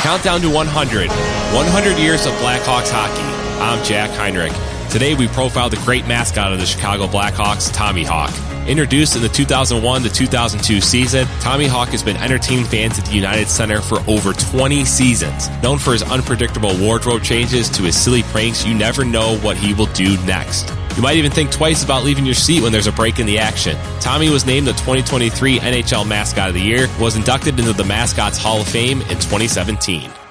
Countdown to 100. 100 years of Blackhawks hockey. I'm Jack Heinrich. Today we profile the great mascot of the Chicago Blackhawks, Tommy Hawk. Introduced in the 2001 to 2002 season, Tommy Hawk has been entertaining fans at the United Center for over 20 seasons. Known for his unpredictable wardrobe changes to his silly pranks, you never know what he will do next. You might even think twice about leaving your seat when there's a break in the action. Tommy was named the 2023 NHL Mascot of the Year and was inducted into the Mascots Hall of Fame in 2017.